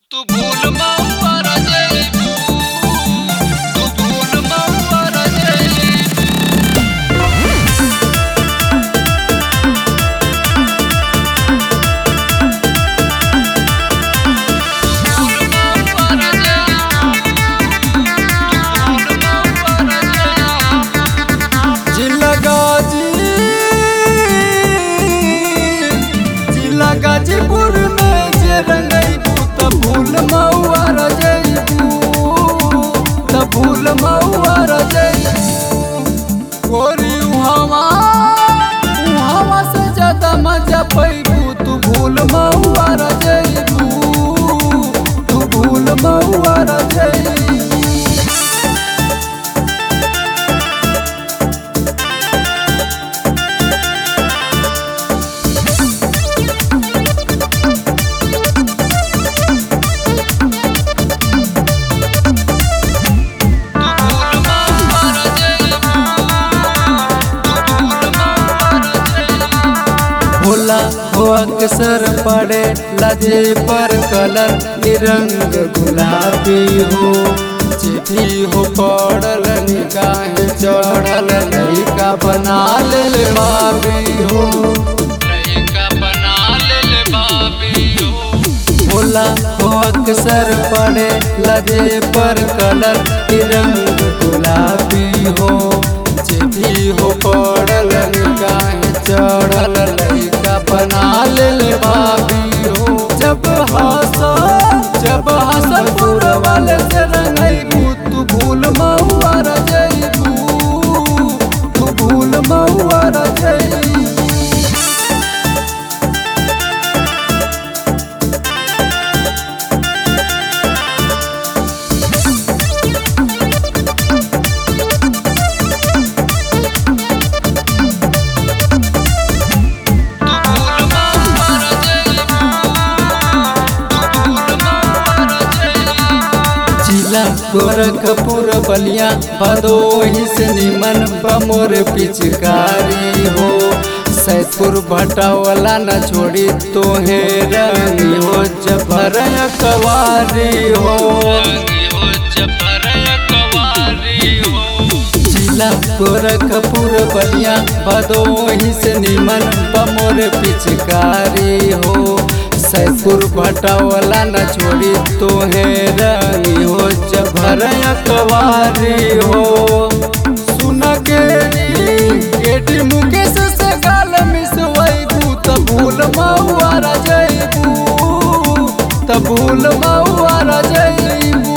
तू भूल महुआ रजइबू, तू भूल महुआ रजइबू। जिला गाजीपुर में जे रंगइबू त भूल महुआ रजइबू, त भूल महुआ रजइबू। गोरी उहावा से ज्यादा मजा पैबू, तू भूल महुआ रजइबू, तू भूल महुआ रजइबू। भोला हो अक्सर पड़े लजे पर कलर रंग गुलाबी हो, चिट्ठी हो पड़ल निगाह चढ़ल लइका बना ले बाबी हो, लइका बना ले बाबी हो। भोला हो अक्सर पड़े लजे पर कलर रंग गुलाबी हो, चिट्ठी हो पड़ल निगाह चढ़ल लइका बना ले बाबी हो। जब हसनपुर वाले से रंगइबू, तू भूल महुआ रजइबू, तू भूल महुआ रजइबू। गोरखपुर बलिया भदोही से निमन बमोर पिचकारी हो, सैदपुर भटावला न छोड़ी तोहे रंगी हो, जबर कवारी हो, जिला गोरखपुर बलिया भदोही से निमन बमोर पिचकारी हो, सैदपुर भटावला न छोड़ी तोहे रंगी हो, जबर कवारी हो। सुन गेटी मुकेश से गाल मिसवइबू, त भूल महुआ रजइबू, त भूल महुआ रजइबू।